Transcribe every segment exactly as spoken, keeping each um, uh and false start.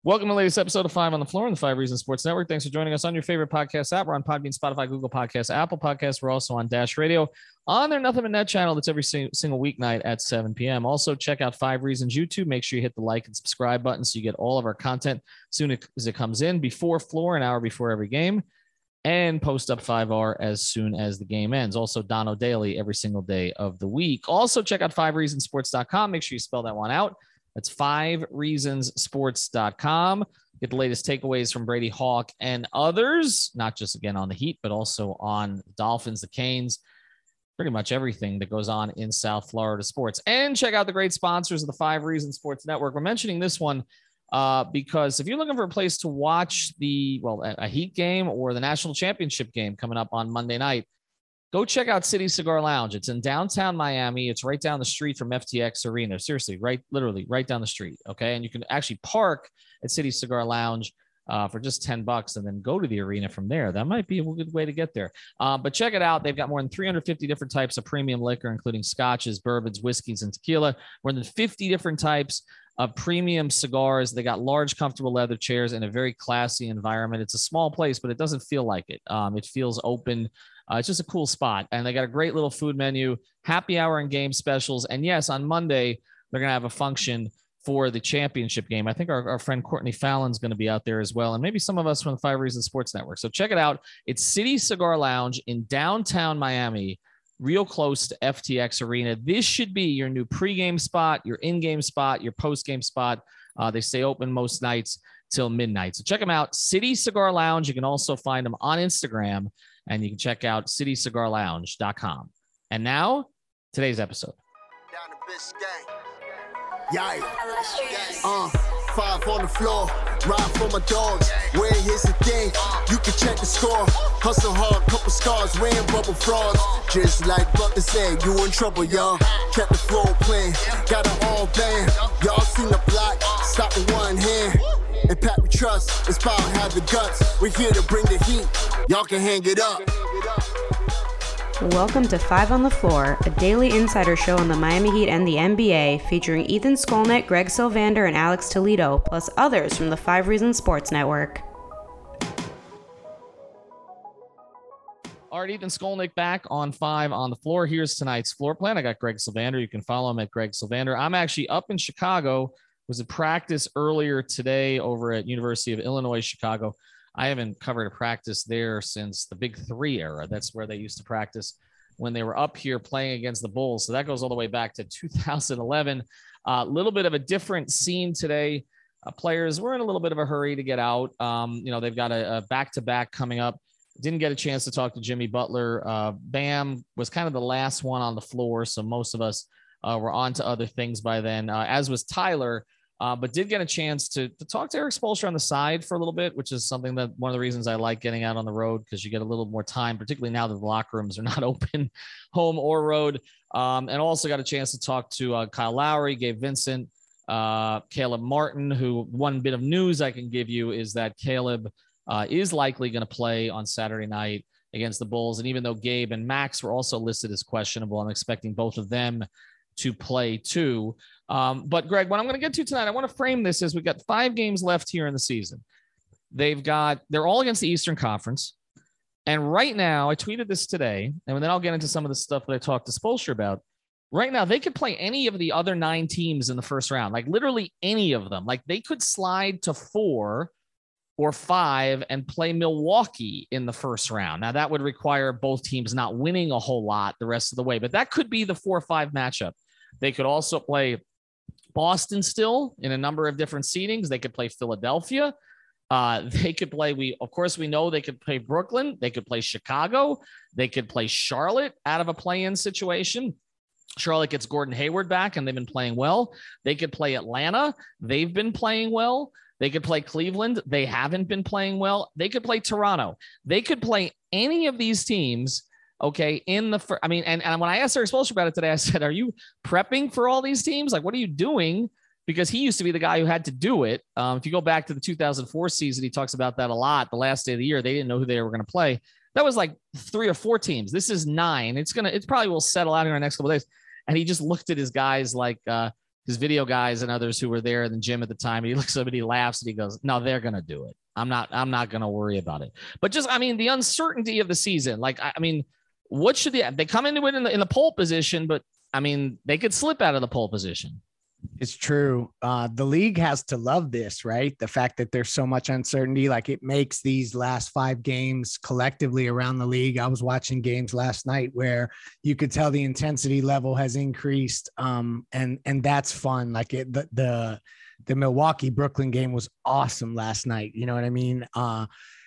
Welcome to the latest episode of Five on the Floor on the Five Reasons Sports Network. Thanks for joining us on your favorite podcast app. We're on Podbean, Spotify, Google Podcasts, Apple Podcasts. We're also on Dash Radio on their Nothing But Net channel. That's every single weeknight at seven p.m. Also, check out Five Reasons YouTube. Make sure you hit the like and subscribe button so you get all of our content as soon as it comes in before Floor, an hour before every game, and post up five R as soon as the game ends. Also, Dono Daily every single day of the week. Also, check out five reasons sports dot com. Make sure you spell that one out. That's five reasons sports dot com. Get the latest takeaways from Brady Hawk and others, not just, again, on the Heat, but also on the Dolphins, the Canes, pretty much everything that goes on in South Florida sports. And check out the great sponsors of the Five Reasons Sports Network. We're mentioning this one uh, because if you're looking for a place to watch the, well, a Heat game or the national championship game coming up on Monday night, go check out City Cigar Lounge. It's in downtown Miami. It's right down the street from F T X Arena. Seriously, right, literally right down the street. Okay. And you can actually park at City Cigar Lounge uh, for just ten bucks and then go to the arena from there. That might be a good way to get there. Uh, but check it out. They've got more than three hundred fifty different types of premium liquor, including scotches, bourbons, whiskeys, and tequila. More than fifty different types of premium cigars. They got large, comfortable leather chairs in a very classy environment. It's a small place, but it doesn't feel like it. Um, it feels open. Uh, it's just a cool spot. And they got a great little food menu, happy hour and game specials. And yes, on Monday, they're going to have a function for the championship game. I think our, our friend Courtney Fallon's going to be out there as well. And maybe some of us from the Five Reasons Sports Network. So check it out. It's City Cigar Lounge in downtown Miami, real close to F T X Arena. This should be your new pregame spot, your in-game spot, your post-game spot. Uh, they stay open most nights till midnight. So check them out. City Cigar Lounge. You can also find them on Instagram. And you can check out city cigar lounge dot com. And now, today's episode. Down the bitch gang. Yikes. Uh, five on the floor. Ride for my dogs. Where here's the thing. You can check the score. Hustle hard, couple scars. Wearing bubble frogs. Just like Butler said, you in trouble, y'all. Kept the floor playing. Got it all banned. Y'all seen the block. Stop with one hand. And Pat we trust, Inspire have the guts. We're here to bring the heat. Y'all can hang it up. Welcome to Five on the Floor, a daily insider show on the Miami Heat and the N B A, featuring Ethan Skolnick, Greg Sylvander, and Alex Toledo, plus others from the Five Reasons Sports Network. All right, Ethan Skolnick back on Five on the Floor. Here's tonight's floor plan. I got Greg Sylvander. You can follow him at Greg Sylvander. I'm actually up in Chicago. Was at practice earlier today over at University of Illinois, Chicago. I haven't covered a practice there since the Big Three era. That's where they used to practice when they were up here playing against the Bulls. So that goes all the way back to two thousand eleven. A uh, little bit of a different scene today. Uh, players were in a little bit of a hurry to get out. Um, you know, they've got a, a back-to-back coming up. Didn't get a chance to talk to Jimmy Butler. Uh, Bam was kind of the last one on the floor, so most of us uh, were on to other things by then, uh, as was Tyler. Uh, but did get a chance to, to talk to Erik Spoelstra on the side for a little bit, which is something that one of the reasons I like getting out on the road, because you get a little more time, particularly now that the locker rooms are not open, home or road. Um, and also got a chance to talk to uh, Kyle Lowry, Gabe Vincent, uh, Caleb Martin, who one bit of news I can give you is that Caleb uh, is likely going to play on Saturday night against the Bulls. And even though Gabe and Max were also listed as questionable, I'm expecting both of them to play too. Um, but Greg, what I'm going to get to tonight, I want to frame this as we've got five games left here in the season. They've got, they're all against the Eastern Conference. And right now, I tweeted this today, and then I'll get into some of the stuff that I talked to Spoelstra about. Right now, they could play any of the other nine teams in the first round, like literally any of them. Like they could slide to four or five and play Milwaukee in the first round. Now that would require both teams not winning a whole lot the rest of the way, but that could be the four or five matchup. They could also play Boston still in a number of different seedings. They could play Philadelphia. Uh, they could play, we, of course, we know they could play Brooklyn. They could play Chicago. They could play Charlotte out of a play-in situation. Charlotte gets Gordon Hayward back, and they've been playing well. They could play Atlanta. They've been playing well. They could play Cleveland. They haven't been playing well. They could play Toronto. They could play any of these teams. Okay, in the first, I mean, and, and when I asked Erik Spoelstra about it today, I said, are you prepping for all these teams? Like, what are you doing? Because he used to be the guy who had to do it. Um, if you go back to the two thousand four season, he talks about that a lot. The last day of the year, they didn't know who they were going to play. That was like three or four teams. This is nine. It's going to, it probably will settle out in our next couple of days. And he just looked at his guys like, uh, his video guys and others who were there in the gym at the time. He looks up and he laughs and he goes, no, they're going to do it. I'm not, I'm not going to worry about it. But just, I mean, the uncertainty of the season, like, I, I mean, what should they, they come into it in the, in the pole position, but I mean, they could slip out of the pole position. It's true. Uh, the league has to love this, right? The fact that there's so much uncertainty, like it makes these last five games collectively around the league. I was watching games last night where you could tell the intensity level has increased. Um, and, and that's fun. Like it, the, the, the Milwaukee Brooklyn game was awesome last night. You know what I mean? Uh,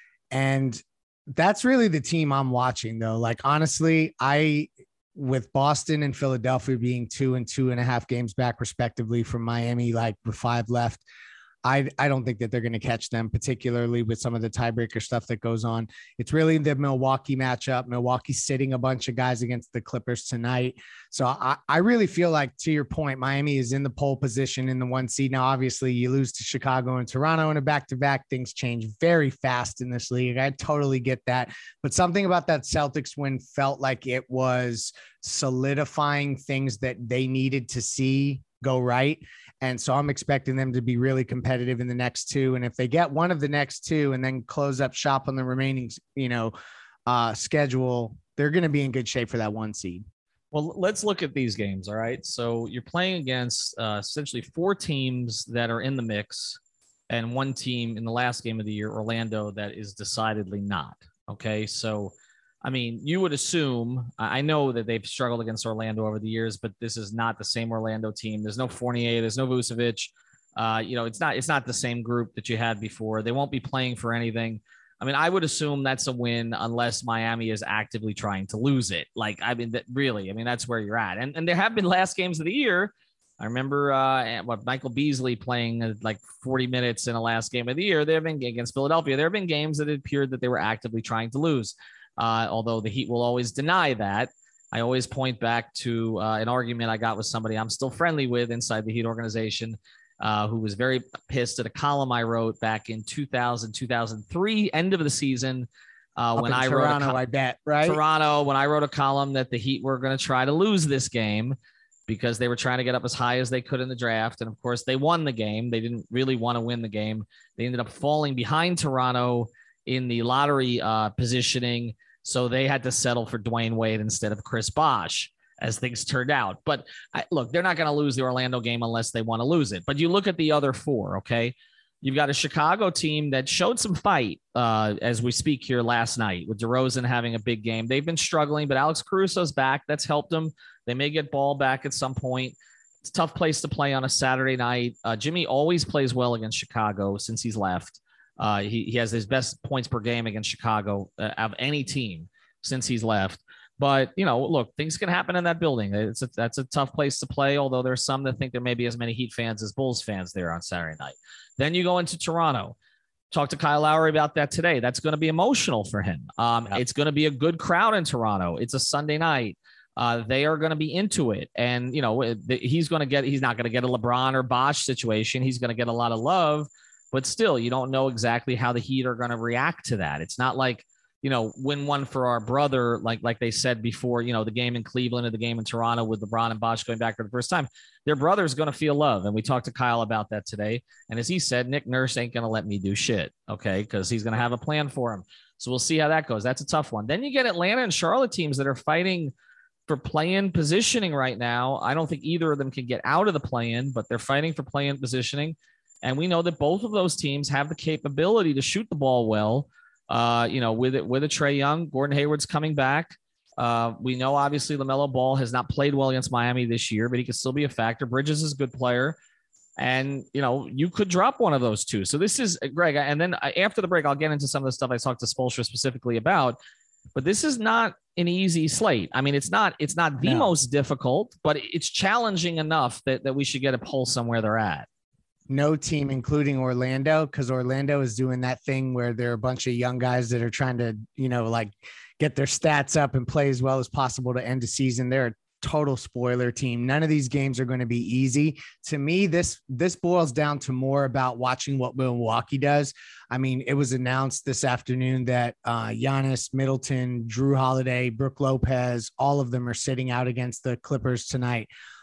and that's really the team I'm watching though. Like, honestly, I, with Boston and Philadelphia being two and two and a half games back respectively from Miami, like with five left, I, I don't think that they're going to catch them, particularly with some of the tiebreaker stuff that goes on. It's really the Milwaukee matchup. Milwaukee's sitting a bunch of guys against the Clippers tonight. So I, I really feel like, to your point, Miami is in the pole position in the one seed. Now, obviously you lose to Chicago and Toronto in a back-to-back. Things change very fast in this league. I totally get that. But something about that Celtics win felt like it was solidifying things that they needed to see go right. And so I'm expecting them to be really competitive in the next two. And if they get one of the next two and then close up shop on the remaining, you know, uh, schedule, they're going to be in good shape for that one seed. Well, let's look at these games. All right. So you're playing against uh, essentially four teams that are in the mix and one team in the last game of the year, Orlando, that is decidedly not. Okay. So, I mean, you would assume, I know that they've struggled against Orlando over the years, but this is not the same Orlando team. There's no Fournier, there's no Vucevic. Uh, you know, it's not, it's not the same group that you had before. They won't be playing for anything. I mean, I would assume that's a win unless Miami is actively trying to lose it. Like, I mean, that really, I mean, that's where you're at. And, and there have been last games of the year. I remember uh, what Michael Beasley playing uh, like forty minutes in the last game of the year. There have been against Philadelphia. There have been games that it appeared that they were actively trying to lose. Uh, although the Heat will always deny that. I always point back to uh, an argument I got with somebody I'm still friendly with inside the Heat organization, uh, who was very pissed at a column I wrote back in two thousand, two thousand three, end of the season. Uh, when I Toronto, wrote, a co- I bet, right? Toronto, when I wrote a column that the Heat were going to try to lose this game because they were trying to get up as high as they could in the draft. And of course they won the game. They didn't really want to win the game. They ended up falling behind Toronto in the lottery uh, positioning. So they had to settle for Dwayne Wade instead of Chris Bosh, as things turned out. But I, look, they're not going to lose the Orlando game unless they want to lose it. But you look at the other four, okay? You've got a Chicago team that showed some fight uh, as we speak here last night with DeRozan having a big game. They've been struggling, but Alex Caruso's back. That's helped them. They may get Ball back at some point. It's a tough place to play on a Saturday night. Uh, Jimmy always plays well against Chicago since he's left. Uh, he, he has his best points per game against Chicago uh, of any team since he's left. But, you know, look, things can happen in that building. It's a, that's a tough place to play, although there's some that think there may be as many Heat fans as Bulls fans there on Saturday night. Then you go into Toronto. Talked to Kyle Lowry about that today. That's going to be emotional for him. Um, yep. It's going to be a good crowd in Toronto. It's a Sunday night. Uh, they are going to be into it. And, you know, he's going to get, he's not going to get a LeBron or Bosh situation. He's going to get a lot of love. But still, you don't know exactly how the Heat are going to react to that. It's not like, you know, win one for our brother, like like they said before, you know, the game in Cleveland or the game in Toronto with LeBron and Bosh going back for the first time. Their brother's going to feel love. And we talked to Kyle about that today. And as he said, Nick Nurse ain't going to let me do shit, okay, because he's going to have a plan for him. So we'll see how that goes. That's a tough one. Then you get Atlanta and Charlotte teams that are fighting for play-in positioning right now. I don't think either of them can get out of the play-in, but they're fighting for play-in positioning. And we know that both of those teams have the capability to shoot the ball well. Uh, you know, with it, with a Trae Young, Gordon Hayward's coming back. Uh, we know obviously LaMelo Ball has not played well against Miami this year, but he can still be a factor. Bridges is a good player. And, you know, you could drop one of those two. So this is Greg. And then after the break, I'll get into some of the stuff I talked to Spoelstra specifically about, but this is not an easy slate. I mean, it's not, it's not the no. most difficult, but it's challenging enough that, that we should get a pulse on where they're at. No team, including Orlando, because Orlando is doing that thing where there are a bunch of young guys that are trying to, you know, like get their stats up and play as well as possible to end the season. They're a total spoiler team. None of these games are going to be easy. To me, this this boils down to more about watching what Milwaukee does. I mean, it was announced this afternoon that uh, Giannis, Middleton, Drew Holiday, Brook Lopez, all of them are sitting out against the Clippers tonight.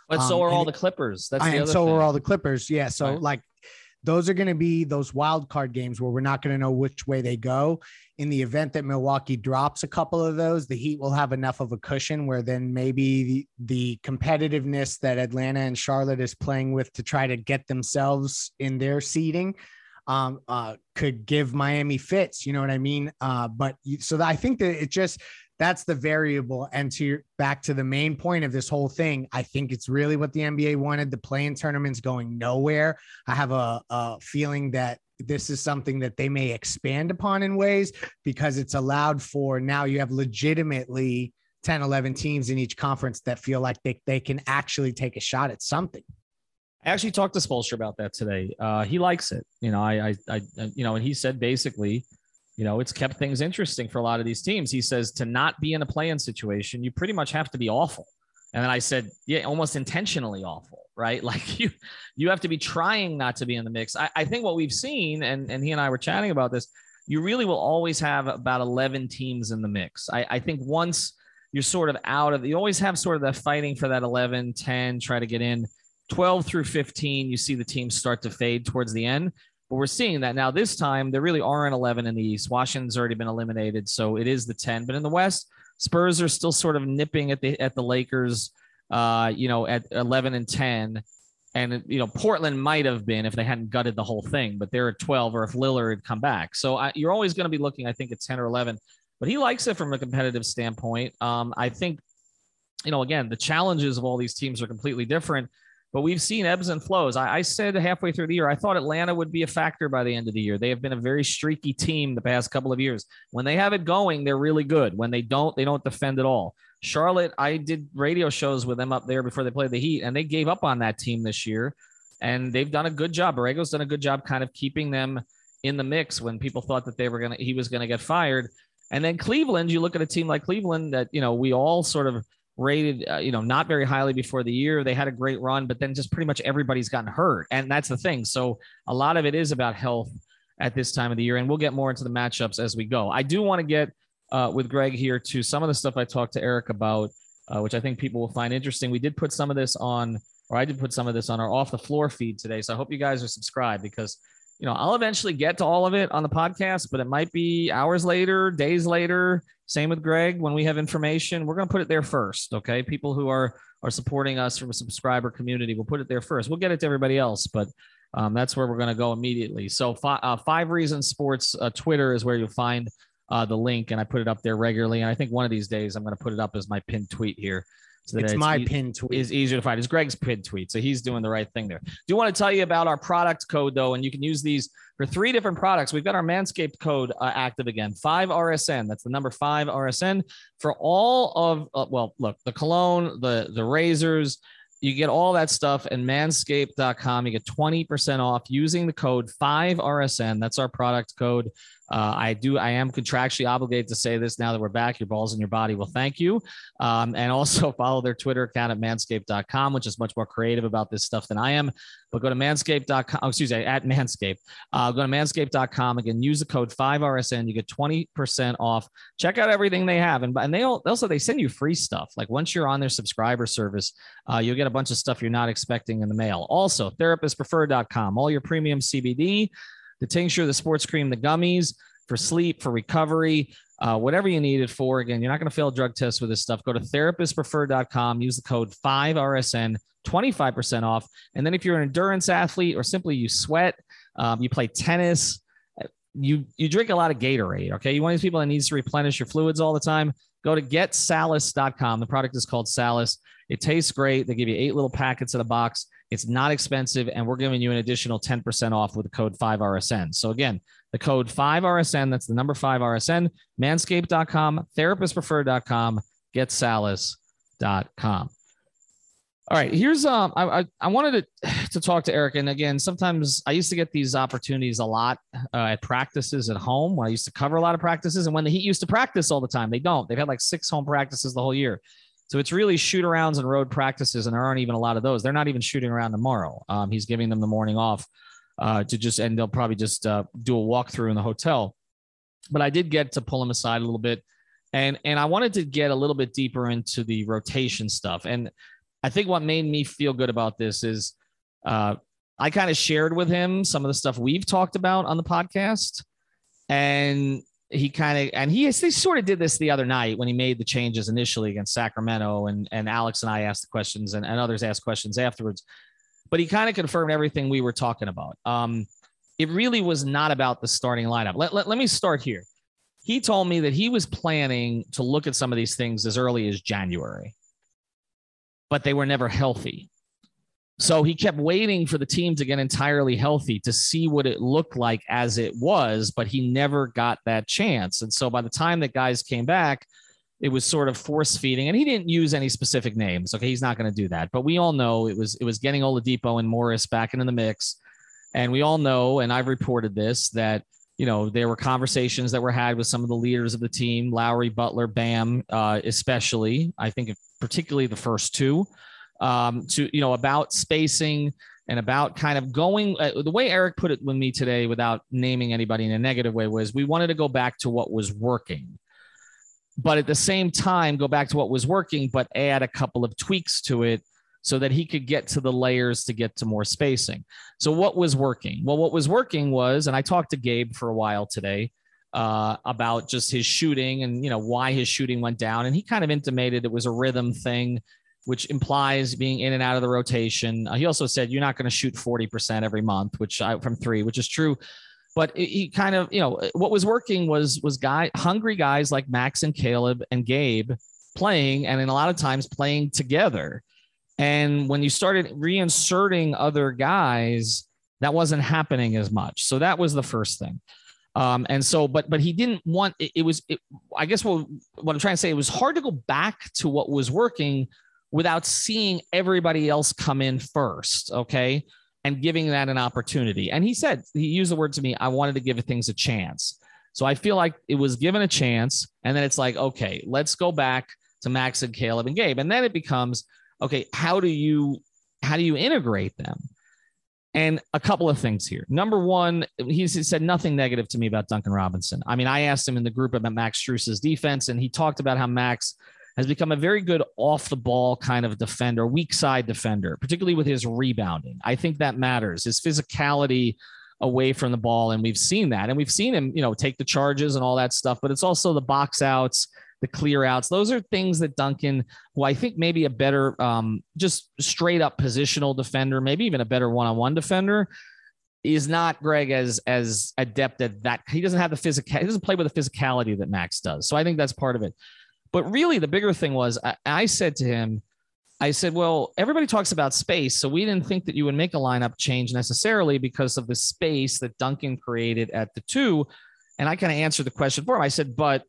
But so are um, all the Clippers. That's the and other so thing. are all the Clippers. Yeah. So right. like those are going to be those wild card games where we're not going to know which way they go. In the event that Milwaukee drops a couple of those, the Heat will have enough of a cushion where then maybe the, the competitiveness that Atlanta and Charlotte is playing with to try to get themselves in their seeding um, uh, could give Miami fits. You know what I mean? Uh, but so I think that it just, that's the variable. And to back to the main point of this whole thing, I think it's really what the N B A wanted. The play-in tournament's going nowhere. I have a, a feeling that this is something that they may expand upon in ways because it's allowed for now you have legitimately ten, eleven teams in each conference that feel like they, they can actually take a shot at something. I actually talked to Spoelstra about that today. Uh, he likes it. You know, I, I, I, you know, and he said basically, you know, it's kept things interesting for a lot of these teams. He says to not be in a play-in situation, you pretty much have to be awful. And then I said, yeah, almost intentionally awful, right? Like you, you have to be trying not to be in the mix. I, I think what we've seen, and, and he and I were chatting about this, you really will always have about eleven teams in the mix. I, I think once you're sort of out of, you always have sort of that fighting for that eleven, ten, try to get in. twelve through fifteen, you see the teams start to fade towards the end. But we're seeing that now this time, there really aren't eleven in the East. Washington's already been eliminated, so it is the ten. But in the West, Spurs are still sort of nipping at the at the Lakers, uh, you know, at eleven and ten. And, you know, Portland might have been if they hadn't gutted the whole thing, but they're at twelve or if Lillard had come back. So I, you're always going to be looking, I think, at ten or eleven. But he likes it from a competitive standpoint. Um, I think, you know, again, the challenges of all these teams are completely different. But we've seen ebbs and flows. I, I said halfway through the year, I thought Atlanta would be a factor by the end of the year. They have been a very streaky team the past couple of years. When they have it going, they're really good. When they don't, they don't defend at all. Charlotte, I did radio shows with them up there before they played the Heat, and they gave up on that team this year. And they've done a good job. Borrego's done a good job kind of keeping them in the mix when people thought that they were going to, he was going to get fired. And then Cleveland, you look at a team like Cleveland that, you know, we all sort of rated, uh, you know, not very highly before the year. They had a great run, but then just pretty much everybody's gotten hurt. And that's the thing. So a lot of it is about health at this time of the year. And we'll get more into the matchups as we go. I do want to get uh, with Greg here to some of the stuff I talked to Eric about, uh, which I think people will find interesting. We did put some of this on, or I did put some of this on our Off the Floor feed today. So I hope you guys are subscribed because, you know, I'll eventually get to all of it on the podcast, but it might be hours later, days later. Same with Greg. When we have information, we're going to put it there first. Okay. People who are, are supporting us from a subscriber community, we'll put it there first. We'll get it to everybody else, but um, that's where we're going to go immediately. So fi- uh, Five Reasons Sports uh, Twitter is where you'll find uh, the link. And I put it up there regularly. And I think one of these days I'm going to put it up as my pinned tweet here. So that it's, it's my e- pinned tweet. Is easier to find. It's Greg's pinned tweet. So he's doing the right thing there. Do want to tell you about our product code though, and you can use these for three different products. We've got our Manscaped code uh, active again, five R S N. That's the number five R S N for all of, uh, well, look, the cologne, the, the razors, you get all that stuff and manscaped dot com. You get twenty percent off using the code five R S N. That's our product code. Uh, I do. I am contractually obligated to say this now that we're back. Your balls in your body will thank you. Um, and also follow their Twitter account at manscaped dot com, which is much more creative about this stuff than I am. But go to manscaped dot com. Oh, excuse me, at Manscaped. Uh, go to manscaped dot com. Again, use the code five R S N. You get twenty percent off. Check out everything they have. And, and they also, they send you free stuff. Like once you're on their subscriber service, uh, you'll get a bunch of stuff you're not expecting in the mail. Also, therapist preferred dot com. All your premium C B D, the tincture, the sports cream, the gummies for sleep, for recovery, uh, whatever you need it for. Again, you're not going to fail drug tests with this stuff. Go to therapist preferred dot com. Use the code five R S N, twenty-five percent off. And then if you're an endurance athlete or simply you sweat, um, you play tennis, you you drink a lot of Gatorade, okay? You want these people that needs to replenish your fluids all the time, go to get salis dot com. The product is called Salis. It tastes great. They give you eight little packets in a box. It's not expensive, and we're giving you an additional ten percent off with the code five R S N. So again, the code five R S N, that's the number five R S N, manscaped dot com, therapist preferred dot com, get salis dot com. All right, here's um, I I, I wanted to, to talk to Eric, and again, sometimes I used to get these opportunities a lot uh, at practices at home when I used to cover a lot of practices, and when the Heat used to practice all the time, they don't. They've had like six home practices the whole year. So it's really shoot arounds and road practices, and there aren't even a lot of those. They're not even shooting around tomorrow. Um, he's giving them the morning off uh, to just, and they'll probably just uh, do a walkthrough in the hotel. But I did get to pull him aside a little bit, and and I wanted to get a little bit deeper into the rotation stuff. And I think what made me feel good about this is uh, I kind of shared with him some of the stuff we've talked about on the podcast. And he kind of, and he, he sort of did this the other night when he made the changes initially against Sacramento, and, and Alex and I asked the questions, and, and others asked questions afterwards, but he kind of confirmed everything we were talking about. Um, it really was not about the starting lineup. Let, let, let me start here. He told me that he was planning to look at some of these things as early as January, but they were never healthy. So he kept waiting for the team to get entirely healthy to see what it looked like as it was, but he never got that chance. And so by the time that guys came back, it was sort of force feeding, and he didn't use any specific names. Okay. He's not going to do that, but we all know it was, it was getting Oladipo and Morris back into the mix. And we all know, and I've reported this, that, you know, there were conversations that were had with some of the leaders of the team, Lowry, Butler, Bam, uh, especially, I think particularly the first two, um, to, you know, about spacing and about kind of going, uh, the way Eric put it with me today, without naming anybody in a negative way, was we wanted to go back to what was working, but at the same time, go back to what was working, but add a couple of tweaks to it so that he could get to the layers to get to more spacing. So what was working? Well, what was working was, and I talked to Gabe for a while today uh, about just his shooting and, you know, why his shooting went down. And he kind of intimated it was a rhythm thing, which implies being in and out of the rotation. Uh, he also said, you're not going to shoot forty percent every month, which I, from three, which is true. But it, he kind of, you know, what was working was, was guy, hungry guys like Max and Caleb and Gabe playing, and in a lot of times playing together. And when you started reinserting other guys, that wasn't happening as much. So that was the first thing. Um, and so, but, but he didn't want, it, it was, it, I guess what, what I'm trying to say, it was hard to go back to what was working without seeing everybody else come in first. Okay. And giving that an opportunity. And he said, he used the word to me, I wanted to give things a chance. So I feel like it was given a chance. And then it's like, okay, let's go back to Max and Caleb and Gabe. And then it becomes, okay, how do you, how do you integrate them? And a couple of things here. Number one, he said nothing negative to me about Duncan Robinson. I mean, I asked him in the group about Max Strus's defense, and he talked about how Max has become a very good off the ball kind of defender, weak side defender, particularly with his rebounding. I think that matters, his physicality away from the ball. And we've seen that, and we've seen him, you know, take the charges and all that stuff, but it's also the box outs, the clear outs. Those are things that Duncan, who I think maybe a better, um, just straight up positional defender, maybe even a better one-on-one defender, is not, Greg, as, as adept at that. He doesn't have the physical, he doesn't play with the physicality that Max does. So I think that's part of it. But really the bigger thing was, I, I said to him, I said, well, everybody talks about space. So we didn't think that you would make a lineup change necessarily because of the space that Duncan created at the two. And I kind of answered the question for him. I said, but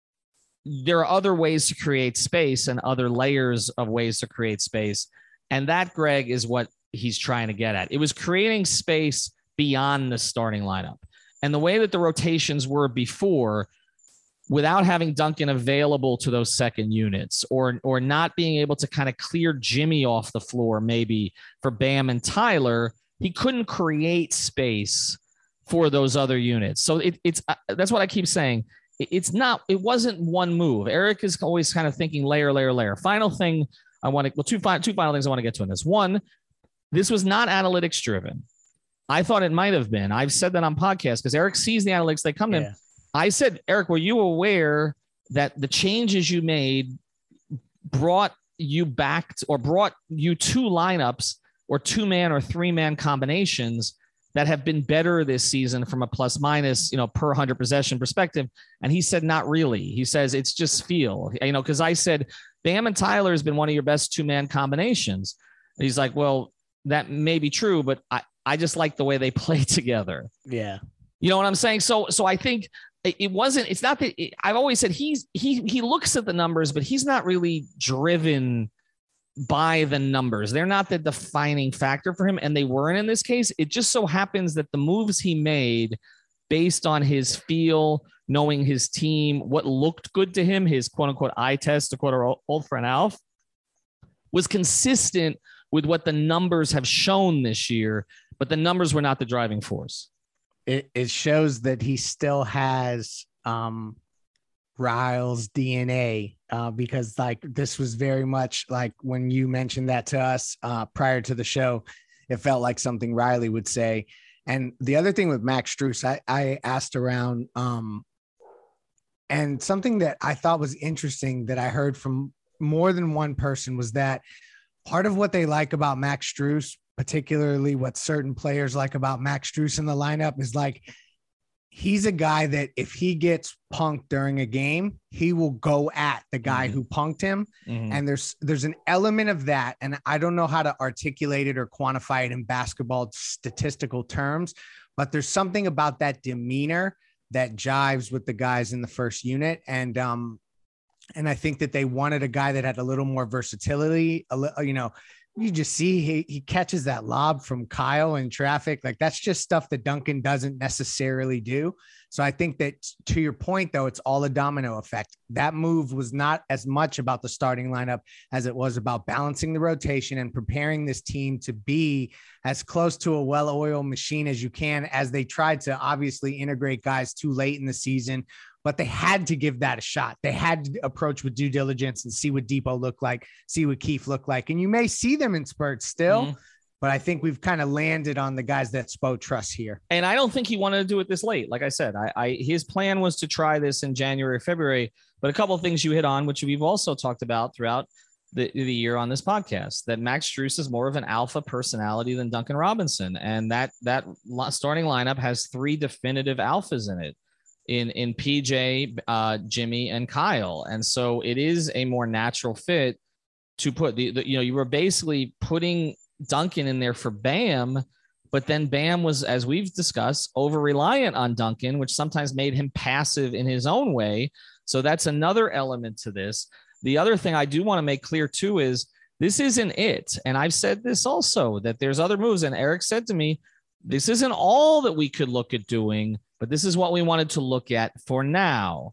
there are other ways to create space and other layers of ways to create space. And that, Greg, is what he's trying to get at. It was creating space beyond the starting lineup. And the way that the rotations were before, without having Duncan available to those second units, or, or not being able to kind of clear Jimmy off the floor, maybe for Bam and Tyler, he couldn't create space for those other units. So it, it's, uh, that's what I keep saying. It's not, it wasn't one move. Eric is always kind of thinking layer, layer, layer. Final thing I want to, well, two, two final things I want to get to in this. One, this was not analytics driven. I thought it might have been. I've said that on podcasts because Eric sees the analytics, they come to yeah. him. I said, Eric, were you aware that the changes you made brought you back to, or brought you two lineups or two man or three man combinations that have been better this season from a plus minus, you know, per one hundred possession perspective? And he said, not really. He says, it's just feel, you know, because I said, Bam and Tyler has been one of your best two man combinations. And he's like, well, that may be true, but I, I just like the way they play together. Yeah. You know what I'm saying? So, so I think it wasn't, it's not that it, I've always said he's, he, he looks at the numbers, but he's not really driven by the numbers. They're not the defining factor for him. And they weren't in this case. It just so happens that the moves he made based on his feel, knowing his team, what looked good to him, his quote unquote eye test, to quote our old friend Alf, was consistent with what the numbers have shown this year, but the numbers were not the driving force. It, it shows that he still has um, Riles D N A, uh, because like this was very much like when you mentioned that to us uh, prior to the show, it felt like something Riley would say. And the other thing with Max Strus, I, I asked around, um, and something that I thought was interesting that I heard from more than one person was that part of what they like about Max Strus, particularly what certain players like about Max Strus in the lineup, is like, he's a guy that if he gets punked during a game, he will go at the guy mm-hmm. who punked him. Mm-hmm. And there's, there's an element of that. And I don't know how to articulate it or quantify it in basketball statistical terms, but there's something about that demeanor that jives with the guys in the first unit. And, um, and I think that they wanted a guy that had a little more versatility, a little, you know, you just see he, he catches that lob from Kyle in traffic. Like that's just stuff that Duncan doesn't necessarily do. So I think that to your point, though, it's all a domino effect. That move was not as much about the starting lineup as it was about balancing the rotation and preparing this team to be as close to a well-oiled machine as you can, as they tried to obviously integrate guys too late in the season. But they had to give that a shot. They had to approach with due diligence and see what Depot looked like, see what Keith looked like. And you may see them in spurts still, mm-hmm. but I think we've kind of landed on the guys that Spo trusts here. And I don't think he wanted to do it this late. Like I said, I, I his plan was to try this in January, February. But a couple of things you hit on, which we've also talked about throughout the, the year on this podcast, that Max Strus is more of an alpha personality than Duncan Robinson. And that that starting lineup has three definitive alphas in it. in in P J, uh, Jimmy, and Kyle. And so it is a more natural fit to put the, the, you know, you were basically putting Duncan in there for Bam, but then Bam was, as we've discussed, over reliant on Duncan, which sometimes made him passive in his own way. So that's another element to this. The other thing I do want to make clear too is this isn't it. And I've said this also, that there's other moves. And Eric said to me, this isn't all that we could look at doing, but this is what we wanted to look at for now.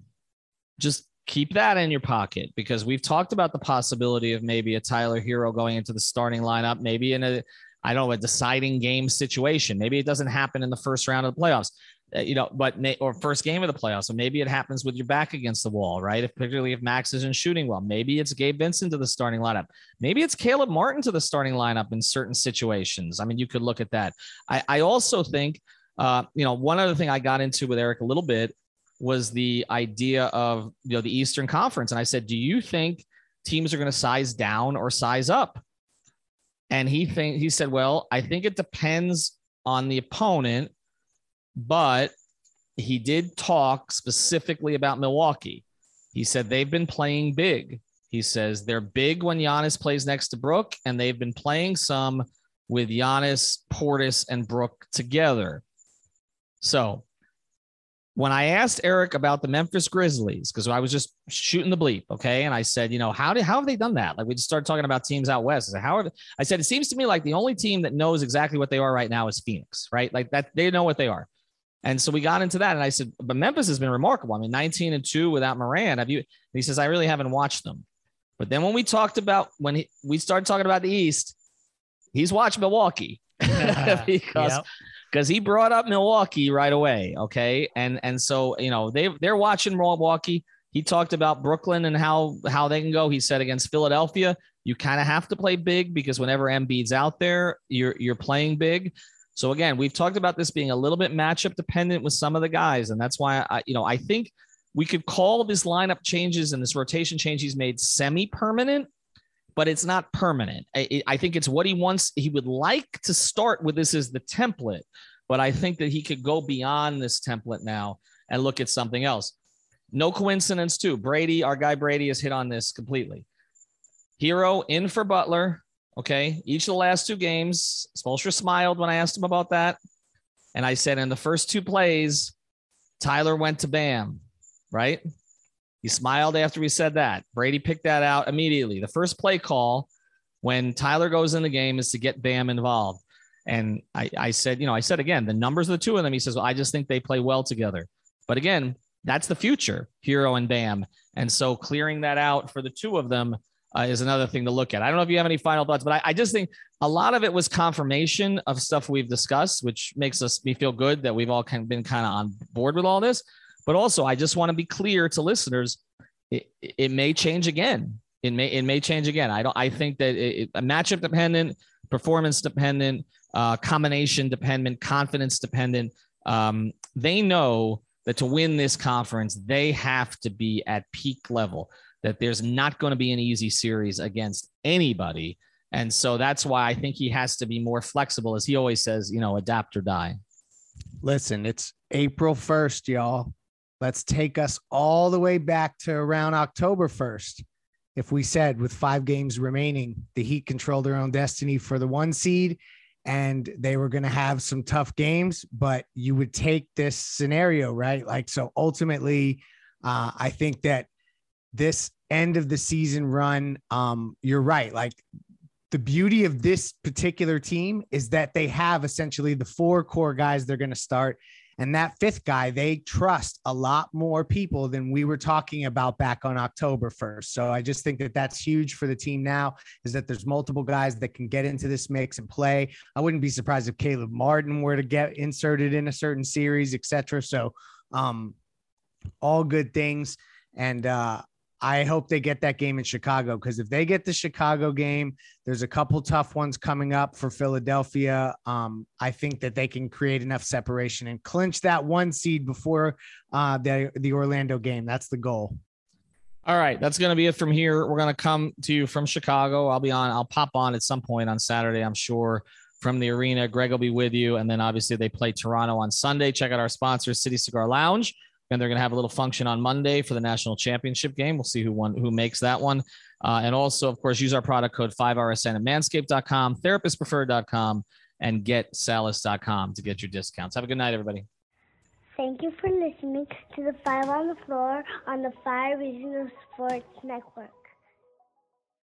Just keep that in your pocket, because we've talked about the possibility of maybe a Tyler Hero going into the starting lineup, maybe in a, I don't know, a deciding game situation. Maybe it doesn't happen in the first round of the playoffs, uh, you know, but may, or first game of the playoffs. So maybe it happens with your back against the wall, right? If particularly if Max isn't shooting well, maybe it's Gabe Vincent to the starting lineup. Maybe it's Caleb Martin to the starting lineup in certain situations. I mean, you could look at that. I, I also think, Uh, you know, one other thing I got into with Eric a little bit was the idea of, you know, the Eastern Conference. And I said, do you think teams are going to size down or size up? And he think he said, well, I think it depends on the opponent, but he did talk specifically about Milwaukee. He said they've been playing big. He says they're big when Giannis plays next to Brook, and they've been playing some with Giannis, Portis, and Brook together. So when I asked Eric about the Memphis Grizzlies, because I was just shooting the bleep, okay, and I said, you know, how did how have they done that? Like we just started talking about teams out west. I said, how are they? I said, it seems to me like the only team that knows exactly what they are right now is Phoenix, right? Like that, they know what they are. And so we got into that, and I said, but Memphis has been remarkable. I mean, nineteen and two without Morant. Have you? And he says, I really haven't watched them. But then when we talked about when he, we started talking about the East, he's watched Milwaukee because. Yep. Because he brought up Milwaukee right away, okay, and and so you know they they're watching Milwaukee. He talked about Brooklyn and how how they can go. He said against Philadelphia, you kind of have to play big because whenever Embiid's out there, you're you're playing big. So again, we've talked about this being a little bit matchup dependent with some of the guys, and that's why I you know I think we could call this lineup changes and this rotation change he's made semi-permanent, but it's not permanent. I, I think it's what he wants. He would like to start with this as the template, but I think that he could go beyond this template now and look at something else. No coincidence too. Brady, our guy Brady, has hit on this completely. Hero in for Butler. Okay. Each of the last two games, Spoelstra smiled when I asked him about that. And I said, in the first two plays, Tyler went to Bam, right? He smiled after we said that. Brady picked that out immediately. The first play call when Tyler goes in the game is to get Bam involved. And I, I said, you know, I said, again, the numbers of the two of them, he says, well, I just think they play well together. But again, that's the future, Hero and Bam. And so clearing that out for the two of them uh, is another thing to look at. I don't know if you have any final thoughts, but I, I just think a lot of it was confirmation of stuff we've discussed, which makes us me feel good that we've all kind of been kind of on board with all this. But also, I just want to be clear to listeners, it, it may change again. It may it may change again. I don't. I think that it, it, matchup dependent, performance dependent, uh, combination dependent, confidence dependent. Um, they know that to win this conference, they have to be at peak level. That there's not going to be an easy series against anybody, and so that's why I think he has to be more flexible, as he always says. You know, adapt or die. Listen, it's April first, y'all. Let's take us all the way back to around October first. If we said with five games remaining, the Heat controlled their own destiny for the one seed and they were going to have some tough games, but you would take this scenario, right? Like, so ultimately, uh, I think that this end of the season run, um, you're right. Like, the beauty of this particular team is that they have essentially the four core guys they're going to start. And that fifth guy, they trust a lot more people than we were talking about back on October first. So I just think that that's huge for the team now, is that there's multiple guys that can get into this mix and play. I wouldn't be surprised if Caleb Martin were to get inserted in a certain series, et cetera. So um, all good things. And uh, I hope they get that game in Chicago, because if they get the Chicago game, there's a couple tough ones coming up for Philadelphia. Um, I think that they can create enough separation and clinch that one seed before uh, the, the Orlando game. That's the goal. All right. That's going to be it from here. We're going to come to you from Chicago. I'll be on. I'll pop on at some point on Saturday, I'm sure, from the arena. Greg will be with you. And then obviously they play Toronto on Sunday. Check out our sponsor, City Cigar Lounge. And they're going to have a little function on Monday for the national championship game. We'll see who won, who makes that one. Uh, and also, of course, use our product code five R S N at manscaped dot com, therapist preferred dot com, and get salas dot com to get your discounts. Have a good night, everybody. Thank you for listening to the Five on the Floor on the Five Reasons Sports Network.